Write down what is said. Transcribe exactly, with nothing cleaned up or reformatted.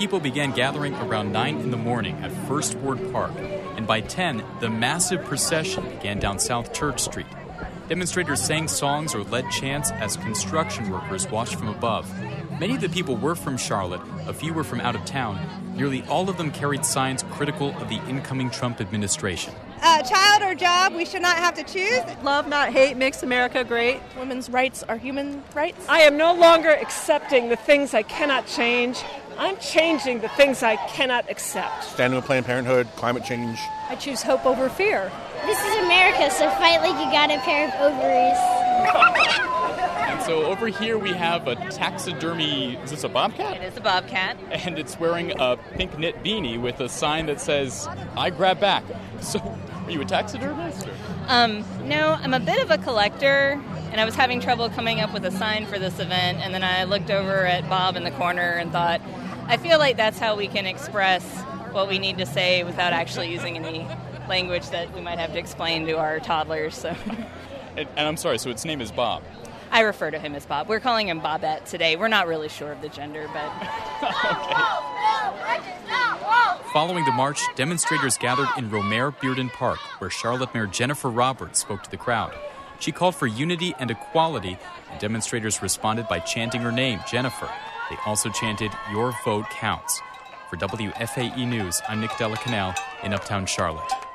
people began gathering around nine in the morning at First Ward Park, and by ten, the massive procession began down South Church Street. Demonstrators sang songs or led chants as construction workers watched from above. Many of the people were from Charlotte, a few were from out of town. Nearly all of them carried signs critical of the incoming Trump administration. Uh, child or job, we should not have to choose. Love, not hate, makes America great. Women's rights are human rights. I am no longer accepting the things I cannot change. I'm changing the things I cannot accept. Standing with Planned Parenthood, climate change. I choose hope over fear. This is America, so fight like you got a pair of ovaries. And so over here we have a taxidermy, is this a bobcat? It is a bobcat. And it's wearing a pink knit beanie with a sign that says, I grab back. So, are you a taxidermist? Or? Um, no, I'm a bit of a collector, and I was having trouble coming up with a sign for this event, and then I looked over at Bob in the corner and thought, I feel like that's how we can express what we need to say without actually using any language that we might have to explain to our toddlers. So, and, and I'm sorry, so its name is Bob. I refer to him as Bob. We're calling him Bobette today. We're not really sure of the gender, but... Okay. Following the march, demonstrators gathered in Romare-Bearden Park, where Charlotte Mayor Jennifer Roberts spoke to the crowd. She called for unity and equality, and demonstrators responded by chanting her name, Jennifer. They also chanted, Your vote counts. For W F A E News, I'm Nick Della Canal in Uptown Charlotte.